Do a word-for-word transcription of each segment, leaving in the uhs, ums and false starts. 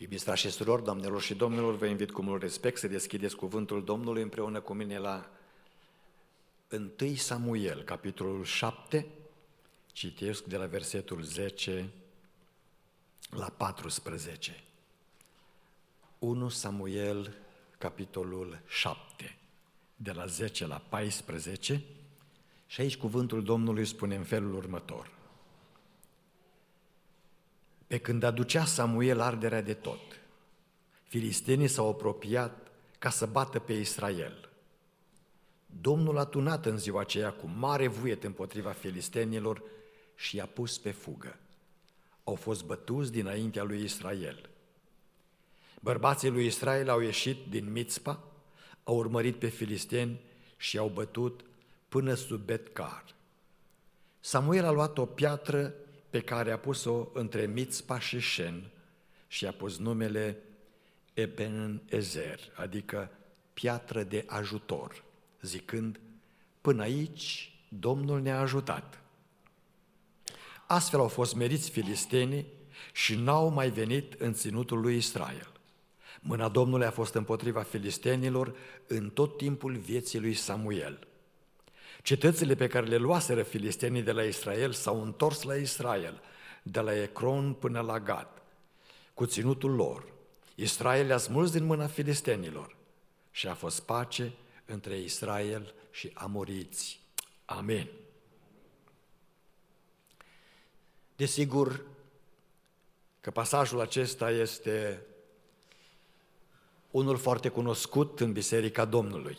Iubiți frați și surori, doamnelor și domnilor, vă invit cu mult respect să deschideți cuvântul Domnului împreună cu mine la întâi Samuel, capitolul șapte, citesc de la versetul zece la paisprezece. întâi Samuel, capitolul șapte, de la zece la paisprezece, și aici cuvântul Domnului spune în felul următor. Pe când aducea Samuel arderea de tot, filistenii s-au apropiat ca să bată pe Israel. Domnul a tunat în ziua aceea cu mare vuiet împotriva filistenilor și i-a pus pe fugă. Au fost bătuți dinaintea lui Israel. Bărbații lui Israel au ieșit din Mițpa, au urmărit pe filisteni și i-au bătut până sub Bet-car. Samuel a luat o piatră pe care a pus-o între Mițpa și Șen și a pus numele Eben-Ezer, adică piatră de ajutor, zicând, până aici Domnul ne-a ajutat. Astfel au fost meriți filistenii și n-au mai venit în ținutul lui Israel. Mâna Domnului a fost împotriva filistenilor în tot timpul vieții lui Samuel. Cetățile pe care le luaseră filistenii de la Israel s-au întors la Israel, de la Ecron până la Gad, cu ținutul lor. Israel le-a smuls din mâna filistenilor și a fost pace între Israel și amoriți. Amin. Desigur că pasajul acesta este unul foarte cunoscut în Biserica Domnului,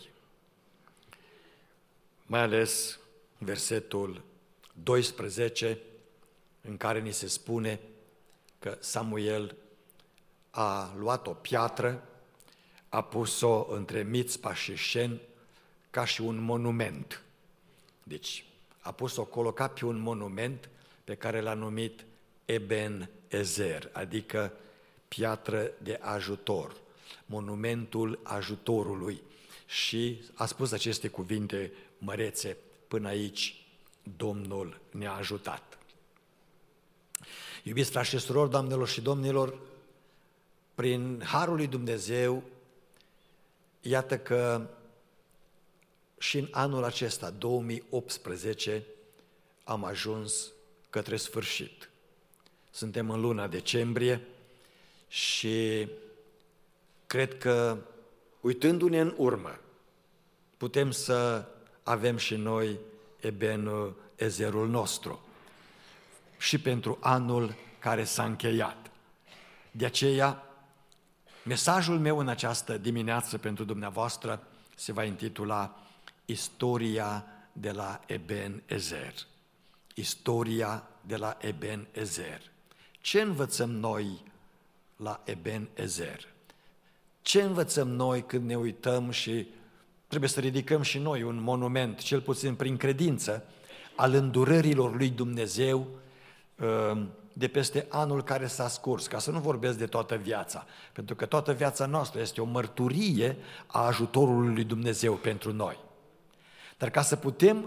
mai ales versetul doisprezece, în care ni se spune că Samuel a luat o piatră, a pus-o între Mițpa și Șen ca și un monument. Deci a pus-o acolo ca pe un monument pe care l-a numit Eben-Ezer, adică piatră de ajutor, monumentul ajutorului. Și a spus aceste cuvinte mărețe, până aici Domnul ne-a ajutat. Iubiți frați și surori, doamnelor și domnilor, prin harul lui Dumnezeu, iată că și în anul acesta, două mii optsprezece, am ajuns către sfârșit. Suntem în luna decembrie și cred că, uitându-ne în urmă, putem să avem și noi Eben-Ezerul nostru și pentru anul care s-a încheiat. De aceea, mesajul meu în această dimineață pentru dumneavoastră se va intitula Istoria de la Eben-Ezer. Istoria de la Eben-Ezer. Ce învățăm noi la Eben-Ezer? Ce învățăm noi când ne uităm și trebuie să ridicăm și noi un monument, cel puțin prin credință, al îndurărilor lui Dumnezeu de peste anul care s-a scurs, ca să nu vorbesc de toată viața, pentru că toată viața noastră este o mărturie a ajutorului lui Dumnezeu pentru noi. Dar ca să putem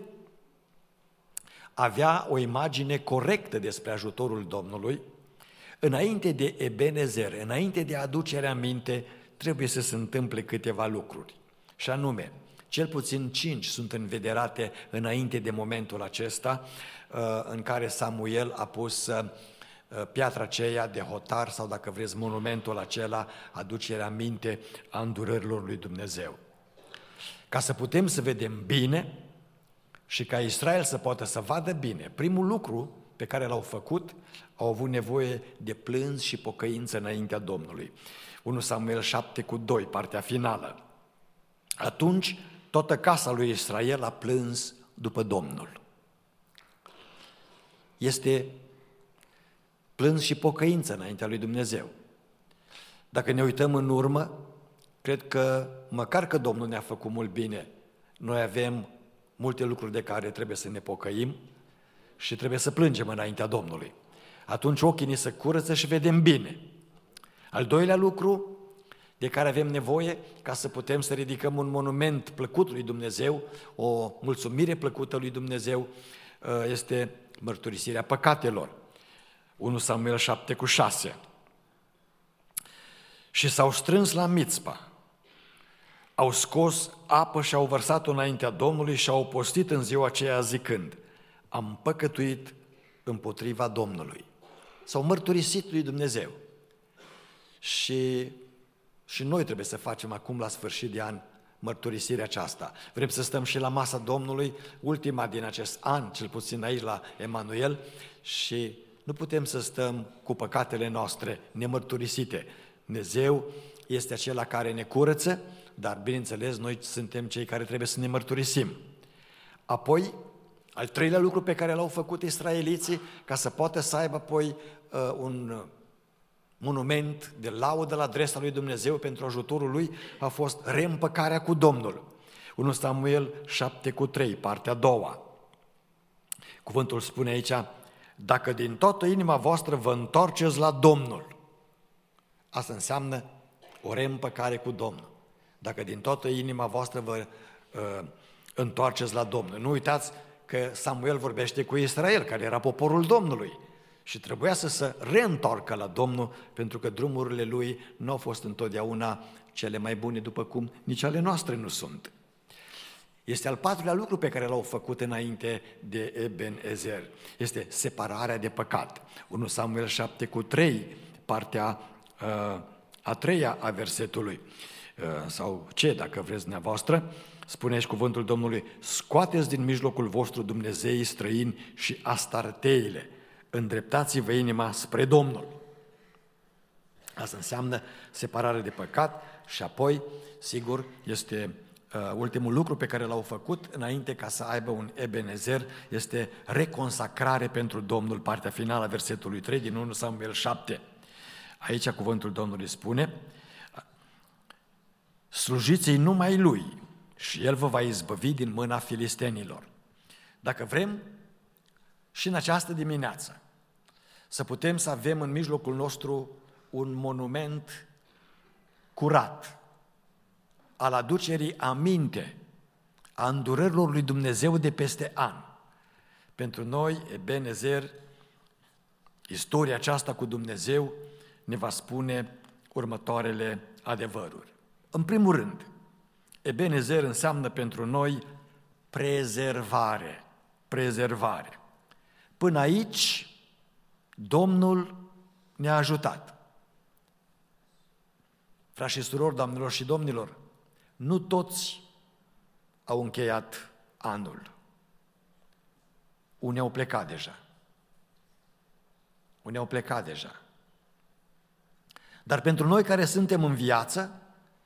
avea o imagine corectă despre ajutorul Domnului, înainte de Eben-Ezer, înainte de aducerea aminte, trebuie să se întâmple câteva lucruri. Și anume, cel puțin cinci sunt învederate înainte de momentul acesta în care Samuel a pus piatra aceea de hotar sau, dacă vreți, monumentul acela, aducerea aminte a îndurărilor lui Dumnezeu. Ca să putem să vedem bine și ca Israel să poată să vadă bine, primul lucru pe care l-au făcut, au avut nevoie de plâns și pocăință înaintea Domnului. întâi Samuel șapte cu doi, partea finală. Atunci toată casa lui Israel a plâns după Domnul. Este plâns și pocăință înaintea lui Dumnezeu. Dacă ne uităm în urmă, cred că, măcar că Domnul ne-a făcut mult bine, noi avem multe lucruri de care trebuie să ne pocăim și trebuie să plângem înaintea Domnului. Atunci ochii ni se curăță și vedem bine. Al doilea lucru de care avem nevoie ca să putem să ridicăm un monument plăcut lui Dumnezeu, o mulțumire plăcută lui Dumnezeu, este mărturisirea păcatelor. întâi Samuel șapte cu șase. și s-au strâns la Mițpa. Au scos apă și au vărsat-o înaintea Domnului și au postit în ziua aceea zicând: am păcătuit împotriva Domnului. S-au mărturisit lui Dumnezeu. Și, și noi trebuie să facem acum la sfârșit de an mărturisirea aceasta. Vrem să stăm și la masa Domnului, ultima din acest an, cel puțin aici la Emanuel, și nu putem să stăm cu păcatele noastre nemărturisite. Dumnezeu este acela care ne curăță, dar bineînțeles noi suntem cei care trebuie să ne mărturisim. Apoi, al treilea lucru pe care l-au făcut israeliții, ca să poată să aibă apoi uh, un monument de laudă la adresa lui Dumnezeu pentru ajutorul lui, a fost reîmpăcarea cu Domnul. unu Samuel șapte cu trei, partea a doua. Cuvântul spune aici: dacă din toată inima voastră vă întoarceți la Domnul. Asta înseamnă o reîmpăcare cu Domnul. Dacă din toată inima voastră vă uh, întoarceți la Domnul. Nu uitați că Samuel vorbește cu Israel, care era poporul Domnului. Și trebuia să se reîntoarcă la Domnul, pentru că drumurile lui nu au fost întotdeauna cele mai bune, după cum nici ale noastre nu sunt. Este al patrulea lucru pe care l-au făcut înainte de Eben-Ezer. Este separarea de păcat. unu Samuel șapte cu trei, partea uh, a treia a versetului. Uh, sau ce, dacă vreți dumneavoastră, spune aici cuvântul Domnului: scoateți din mijlocul vostru dumnezeii străini și astarteile, îndreptați-vă inima spre Domnul. Asta înseamnă separare de păcat și apoi, sigur, este uh, ultimul lucru pe care l-au făcut înainte ca să aibă un Eben-Ezer, este reconsacrare pentru Domnul, partea finală a versetului trei din unu Samuel șapte. Aici cuvântul Domnului spune: slujiți-i numai Lui și El vă va izbăvi din mâna filistenilor. Dacă vrem și în această dimineață să putem să avem în mijlocul nostru un monument curat al aducerii aminte a îndurărilor lui Dumnezeu de peste an. Pentru noi, Eben-Ezer, istoria aceasta cu Dumnezeu ne va spune următoarele adevăruri. În primul rând, Eben-Ezer înseamnă pentru noi prezervare. Prezervare. Până aici, Domnul ne-a ajutat. Frați și surori, doamnelor și domnilor, nu toți au încheiat anul. Unii au plecat deja. Unii au plecat deja. Dar pentru noi care suntem în viață,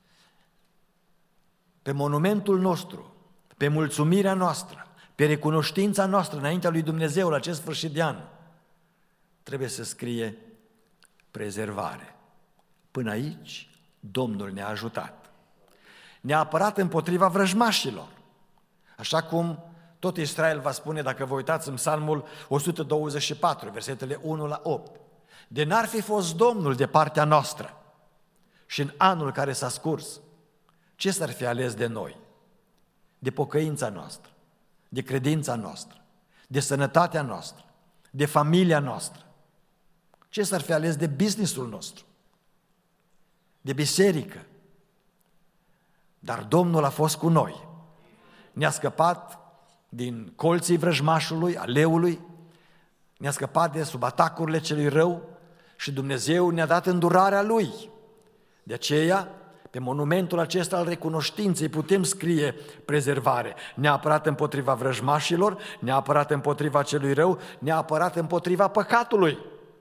pe monumentul nostru, pe mulțumirea noastră, pe recunoștința noastră înaintea lui Dumnezeu la acest sfârșit de an, trebuie să scrie prezervare. Până aici, Domnul ne-a ajutat. Ne-a apărat împotriva vrăjmașilor. Așa cum tot Israel va spune, dacă vă uitați în Psalmul o sută douăzeci și patru, versetele unu la opt. De n-ar fi fost Domnul de partea noastră și în anul care s-a scurs, ce s-ar fi ales de noi? De pocăința noastră, de credința noastră, de sănătatea noastră, de familia noastră. Ce s-ar fi ales de businessul nostru, de biserică? Dar Domnul a fost cu noi. Ne-a scăpat din colții vrăjmașului, a leului, ne-a scăpat de sub atacurile celui rău și Dumnezeu ne-a dat îndurarea Lui. De aceea, pe monumentul acesta al recunoștinței putem scrie prezervare. Ne-a apărat împotriva vrăjmașilor, ne-a apărat împotriva celui rău, ne-a apărat împotriva păcatului.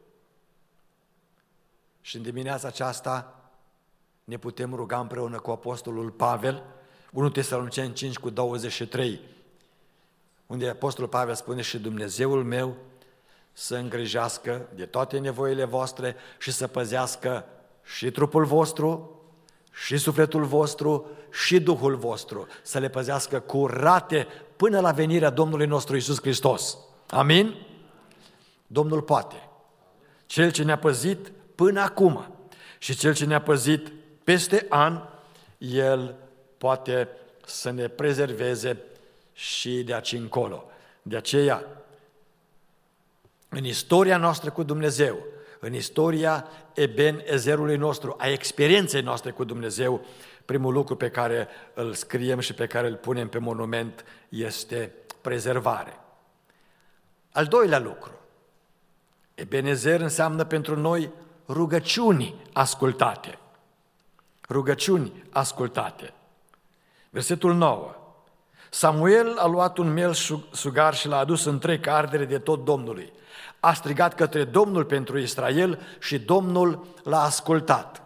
Și în dimineața aceasta ne putem ruga împreună cu apostolul Pavel, unu Tesaloniceni cinci cu douăzeci și trei, unde apostolul Pavel spune: și Dumnezeul meu să îngrijească de toate nevoile voastre și să păzească și trupul vostru, și sufletul vostru, și Duhul vostru, să le păzească curate până la venirea Domnului nostru Iisus Hristos. Amin? Domnul poate. Cel ce ne-a păzit până acum și Cel ce ne-a păzit peste an, El poate să ne prezerveze și de aici încolo. De aceea, în istoria noastră cu Dumnezeu, în istoria Eben-Ezerului nostru, a experienței noastre cu Dumnezeu, primul lucru pe care îl scriem și pe care îl punem pe monument este prezervare. Al doilea lucru, Eben-Ezer înseamnă pentru noi rugăciuni ascultate. Rugăciuni ascultate. Versetul nouă. Samuel a luat un miel sugar și l-a adus întreg ca ardere de tot Domnului. A strigat către Domnul pentru Israel și Domnul l-a ascultat.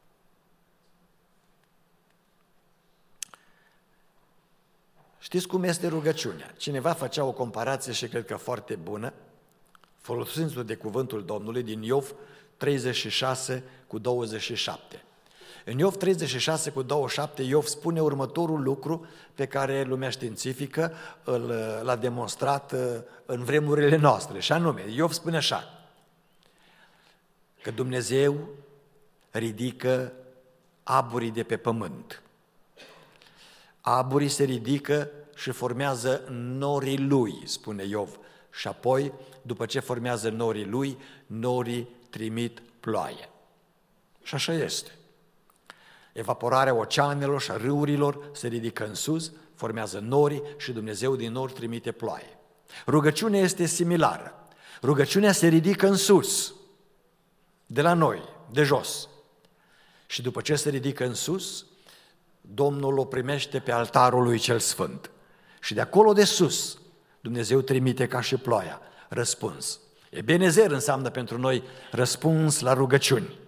Știți cum este rugăciunea? Cineva făcea o comparație și cred că foarte bună, folosindu-se de cuvântul Domnului din Iov treizeci și șase cu douăzeci și șapte. În Iov treizeci și șase cu douăzeci și șapte, Iov spune următorul lucru pe care lumea științifică îl, l-a demonstrat în vremurile noastre, și anume, Iov spune așa, că Dumnezeu ridică aburii de pe pământ. Aburii se ridică și formează norii lui, spune Iov, și apoi, după ce formează norii lui, norii trimit ploaie. Și așa este. Evaporarea oceanelor și a râurilor se ridică în sus, formează norii și Dumnezeu din nori trimite ploaie. Rugăciunea este similară. Rugăciunea se ridică în sus, de la noi, de jos. Și după ce se ridică în sus, Domnul o primește pe altarul lui cel sfânt. Și de acolo de sus, Dumnezeu trimite ca și ploaia, răspuns. Eben-Ezer înseamnă pentru noi răspuns la rugăciuni.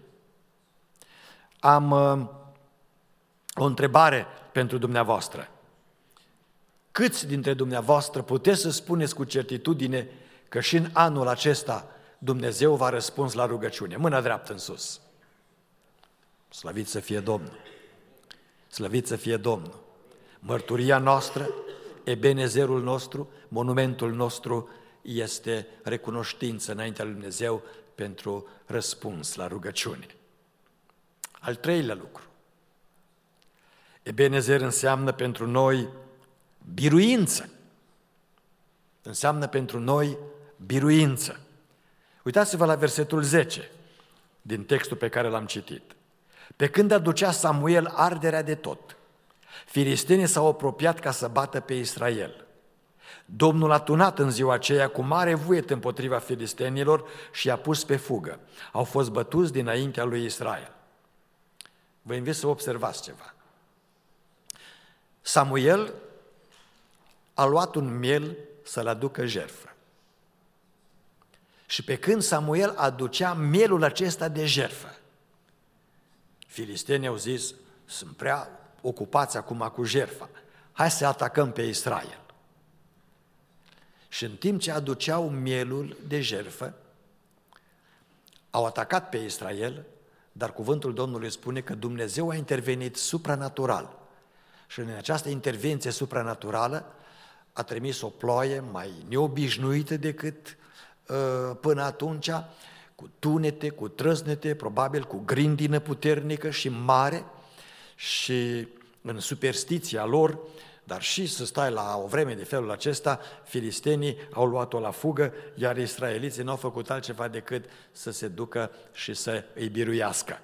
Am uh, o întrebare pentru dumneavoastră. Câți dintre dumneavoastră puteți să spuneți cu certitudine că și în anul acesta Dumnezeu va răspuns la rugăciune? Mâna dreaptă în sus. Slăvit să fie Domnul! Slăvit să fie Domnul! Mărturia noastră, Eben-Ezerul nostru, monumentul nostru este recunoștință înaintea lui Dumnezeu pentru răspuns la rugăciune. Al treilea lucru. Eben-Ezer înseamnă pentru noi biruință. Înseamnă pentru noi biruință. Uitați-vă la versetul zece din textul pe care l-am citit. Pe când aducea Samuel arderea de tot, filistenii s-au apropiat ca să bată pe Israel. Domnul a tunat în ziua aceea cu mare vuiet împotriva filistenilor și i-a pus pe fugă. Au fost bătuți dinaintea lui Israel. Vă invit să observați ceva. Samuel a luat un miel să-l aducă jertfă. Și pe când Samuel aducea mielul acesta de jertfă, filistenii au zis, sunt prea ocupați acum cu jertfa, hai să atacăm pe Israel. Și în timp ce aduceau mielul de jertfă, au atacat pe Israel, dar cuvântul Domnului spune că Dumnezeu a intervenit supranatural. Și în această intervenție supranaturală a trimis o ploaie mai neobișnuită decât uh, până atunci, cu tunete, cu trăsnete, probabil cu grindină puternică și mare, și în superstiția lor, dar și să stai la o vreme de felul acesta, filistenii au luat-o la fugă, iar israeliții n-au făcut altceva decât să se ducă și să îi biruiască.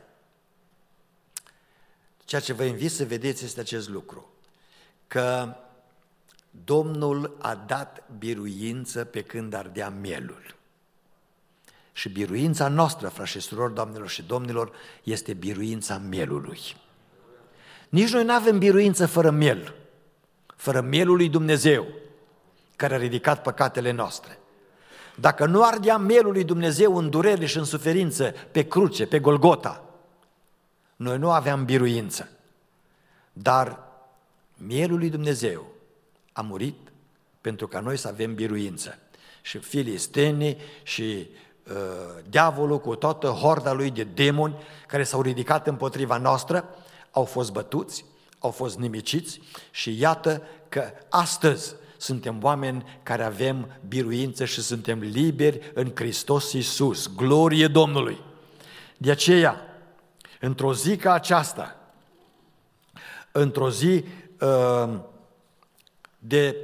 Ceea ce vă invit să vedeți este acest lucru, că Domnul a dat biruință pe când ardea mielul. Și biruința noastră, frați și surori, doamnelor și domnilor, este biruința mielului. Nici noi nu avem biruință fără miel, fără mielul lui Dumnezeu, care a ridicat păcatele noastre. Dacă nu ardea mielul lui Dumnezeu în durere și în suferință, pe cruce, pe Golgota, noi nu aveam biruință. Dar mielul lui Dumnezeu a murit pentru ca noi să avem biruință. Și filistenii și uh, diavolul cu toată horda lui de demoni care s-au ridicat împotriva noastră au fost bătuți, au fost nimiciți și iată că astăzi suntem oameni care avem biruință și suntem liberi în Hristos Iisus. Glorie Domnului! De aceea, într-o zi ca aceasta, într-o zi uh, de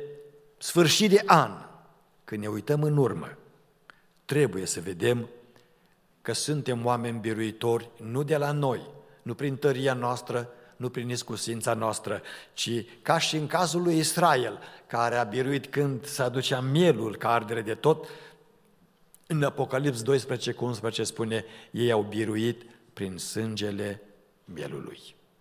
sfârșit de an, când ne uităm în urmă, trebuie să vedem că suntem oameni biruitori, nu de la noi, nu prin tăria noastră, nu prin iscusința noastră, ci ca și în cazul lui Israel, care a biruit când se aducea mielul ca ardere de tot, în Apocalips doisprezece cu unsprezece spune, ei au biruit prin sângele mielului.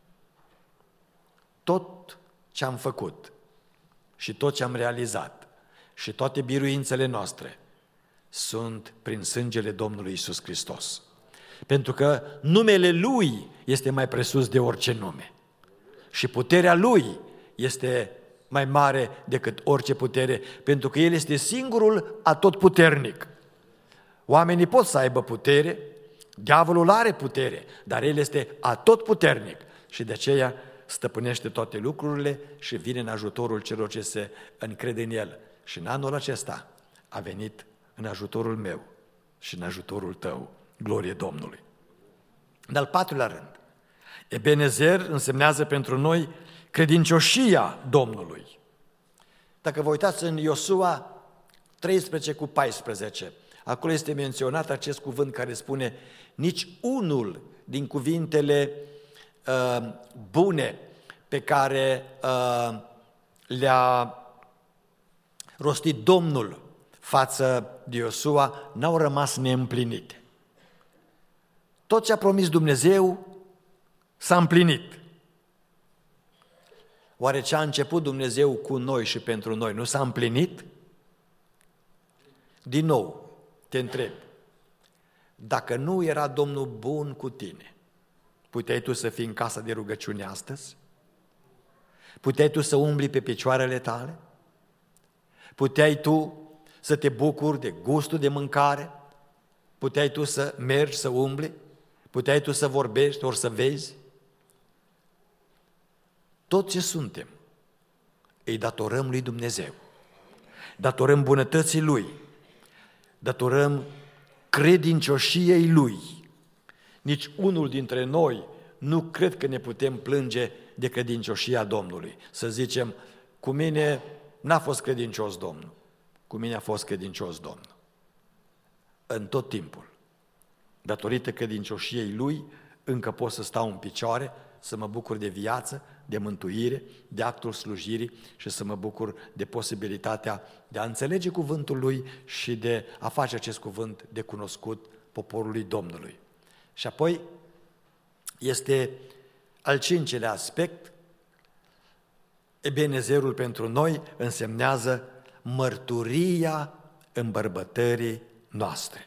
Tot ce am făcut și tot ce am realizat și toate biruințele noastre sunt prin sângele Domnului Iisus Hristos. Pentru că numele Lui este mai presus de orice nume și puterea Lui este mai mare decât orice putere, pentru că El este singurul atotputernic. Oamenii pot să aibă putere, diavolul are putere, dar El este atotputernic și de aceea stăpânește toate lucrurile și vine în ajutorul celor ce se încrede în El. Și în anul acesta a venit în ajutorul meu și în ajutorul tău. Glorie Domnului! În al patrulea rând, Ebenezer însemnează pentru noi credincioșia Domnului. Dacă vă uitați în Iosua treisprezece cu paisprezece, acolo este menționat acest cuvânt care spune nici unul din cuvintele uh, bune pe care uh, le-a rostit Domnul față de Iosua n-au rămas neîmplinite. Tot ce a promis Dumnezeu s-a împlinit. Oare ce a început Dumnezeu cu noi și pentru noi nu s-a împlinit? Din nou, te întreb, dacă nu era Domnul bun cu tine, puteai tu să fii în casa de rugăciune astăzi? Puteai tu să umbli pe picioarele tale? Puteai tu să te bucuri de gustul de mâncare? Puteai tu să mergi, să umbli? Puteai tu să vorbești, ori să vezi? Tot ce suntem îi datorăm lui Dumnezeu. Datorăm bunătății Lui. Datorăm credincioșiei Lui. Nici unul dintre noi nu cred că ne putem plânge de credincioșia Domnului. Să zicem, cu mine n-a fost credincios Domnul, cu mine a fost credincios Domnul. În tot timpul, datorită credincioșiei Lui, încă pot să stau în picioare, să mă bucur de viață, de mântuire, de actul slujirii și să mă bucur de posibilitatea de a înțelege cuvântul Lui și de a face acest cuvânt de cunoscut poporului Domnului. Și apoi este al cincelea aspect, Ebenezerul pentru noi însemnează mărturia îmbărbătării noastre.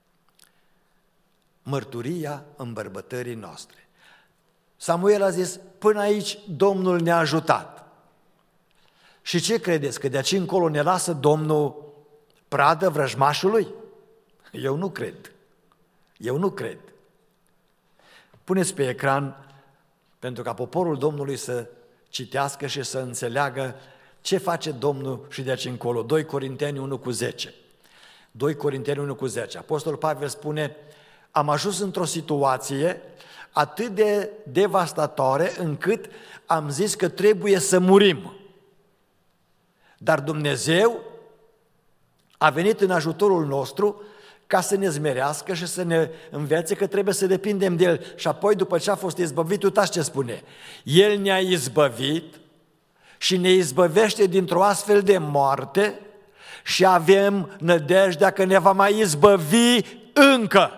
Mărturia îmbărbătării noastre. Samuel a zis, până aici Domnul ne-a ajutat. Și ce credeți, că de aici încolo ne lasă Domnul pradă vrăjmașului? Eu nu cred. Eu nu cred. Puneți pe ecran, pentru ca poporul Domnului să citească și să înțeleagă ce face Domnul și de aici încolo. doi Corinteni unu cu zece. doi Corinteni unu cu zece. Apostolul Pavel spune, am ajuns într-o situație atât de devastatoare încât am zis că trebuie să murim. Dar Dumnezeu a venit în ajutorul nostru ca să ne zmerească și să ne învețe că trebuie să depindem de El. Și apoi, după ce a fost izbăvit, uitați ce spune. El ne-a izbăvit și ne izbăvește dintr-o astfel de moarte și avem nădejdea că ne va mai izbăvi încă.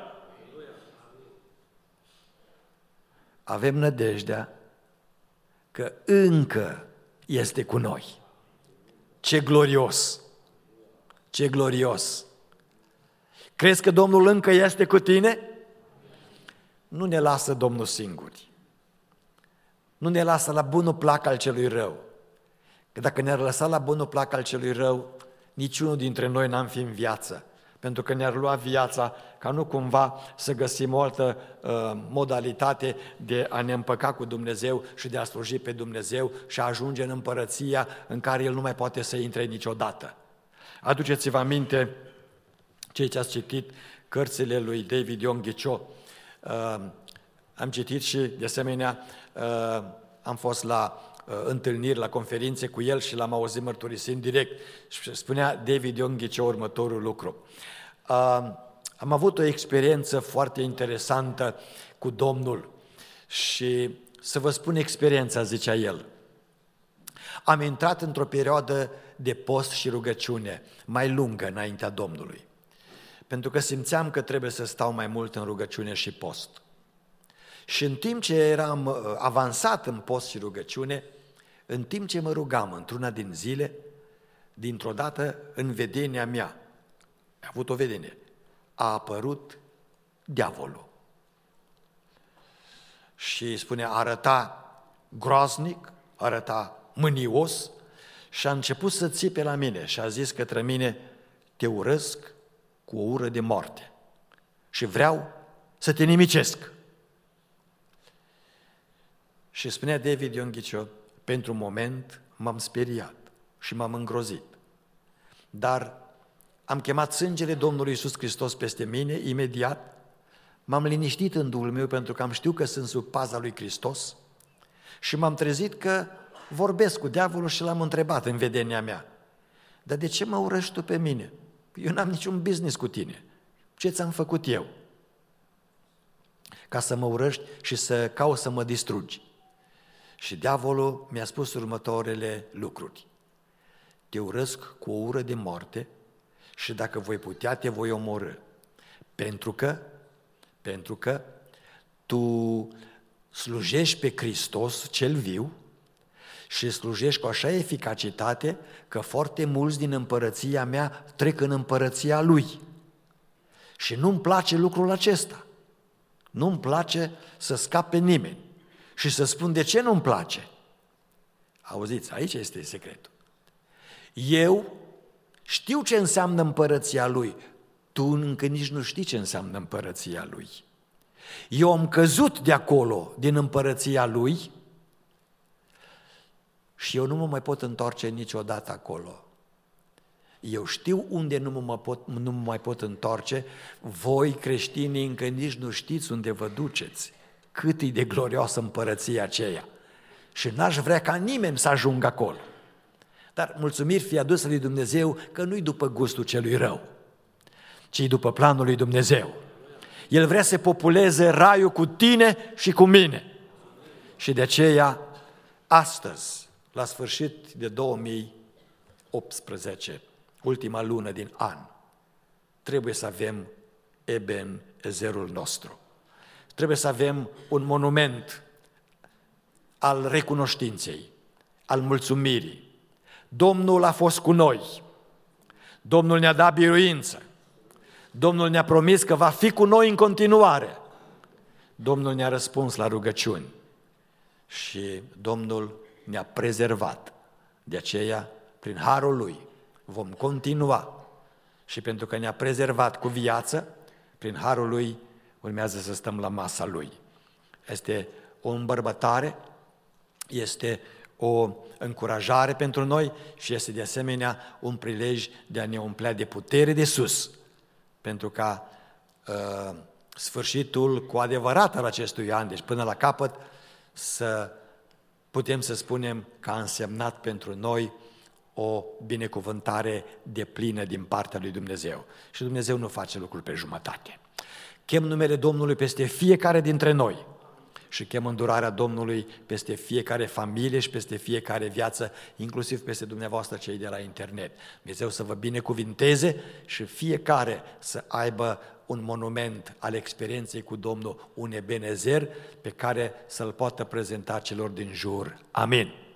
Avem nădejdea că încă este cu noi. Ce glorios! Ce glorios! Crezi că Domnul încă este cu tine? Nu ne lasă Domnul singuri. Nu ne lasă la bunul plac al celui rău. Că dacă ne-ar lăsa la bunul plac al celui rău, niciunul dintre noi n-am fi în viață. Pentru că ne-ar lua viața ca nu cumva să găsim o altă uh, modalitate de a ne împăca cu Dumnezeu și de a sluji pe Dumnezeu și a ajunge în împărăția în care El nu mai poate să intre niciodată. Aduceți-vă aminte, cei ce ați citit cărțile lui David Yonggi-Cho. Uh, am citit și, de asemenea, uh, am fost la uh, întâlniri, la conferințe cu el și l-am auzit mărturisind direct. Și spunea David Yonggi-Cho următorul lucru. Uh, Am avut o experiență foarte interesantă cu Domnul și să vă spun experiența, zicea el. Am intrat într-o perioadă de post și rugăciune mai lungă înaintea Domnului, pentru că simțeam că trebuie să stau mai mult în rugăciune și post. Și în timp ce eram avansat în post și rugăciune, în timp ce mă rugam într-una din zile, dintr-o dată în vedenia mea, am avut o vedenie, a apărut diavolul. Și spune, arăta groaznic, arăta mânios și a început să țipe la mine și a zis către mine, te urăsc cu o ură de moarte și vreau să te nimicesc. Și spunea David Ion Ghiciu, pentru un moment m-am speriat și m-am îngrozit, dar am chemat sângele Domnului Iisus Hristos peste mine, imediat m-am liniștit în Duhul meu pentru că am știut că sunt sub paza lui Hristos și m-am trezit că vorbesc cu diavolul și l-am întrebat în vedenia mea, dar de ce mă urăști tu pe mine? Eu n-am niciun business cu tine. Ce ți-am făcut eu? Ca să mă urăști și să cauți să mă distrugi. Și diavolul mi-a spus următoarele lucruri. Te urăsc cu o ură de moarte și dacă voi putea, te voi omorâ. Pentru că, pentru că tu slujești pe Hristos cel viu și slujești cu așa eficacitate că foarte mulți din împărăția mea trec în împărăția Lui. Și nu-mi place lucrul acesta. Nu-mi place să scap pe nimeni. Și să spun de ce nu-mi place. Auziți, aici este secretul. Eu știu ce înseamnă împărăția Lui. Tu încă nici nu știi ce înseamnă împărăția Lui. Eu am căzut de acolo, din împărăția Lui, și eu nu mă mai pot întoarce niciodată acolo. Eu știu unde nu mă, pot, nu mă mai pot întoarce. Voi, creștinii, încă nici nu știți unde vă duceți. Cât e de glorioasă împărăția aceea. Și n-aș vrea ca nimeni să ajungă acolo. Dar mulțumiri fie adusă lui Dumnezeu că nu-i după gustul celui rău, ci după planul lui Dumnezeu. El vrea să populeze raiul cu tine și cu mine. Și de aceea, astăzi, la sfârșit de două mii optsprezece, ultima lună din an, trebuie să avem Ebenezerul nostru. Trebuie să avem un monument al recunoștinței, al mulțumirii. Domnul a fost cu noi, Domnul ne-a dat biruință, Domnul ne-a promis că va fi cu noi în continuare, Domnul ne-a răspuns la rugăciuni și Domnul ne-a prezervat. De aceea, prin harul Lui, vom continua și pentru că ne-a prezervat cu viață, prin harul Lui urmează să stăm la masa Lui. Este o îmbărbătare, este o încurajare pentru noi și este de asemenea un prilej de a ne umplea de putere de sus, pentru ca uh, sfârșitul cu adevărat al acestui an, deci până la capăt, să putem să spunem că a însemnat pentru noi o binecuvântare deplină din partea lui Dumnezeu. Și Dumnezeu nu face lucruri pe jumătate. Chem numele Domnului peste fiecare dintre noi și chem îndurarea Domnului peste fiecare familie și peste fiecare viață, inclusiv peste dumneavoastră cei de la internet. Dumnezeu să vă binecuvinteze și fiecare să aibă un monument al experienței cu Domnul, un Ebenezer pe care să-l poată prezenta celor din jur. Amin.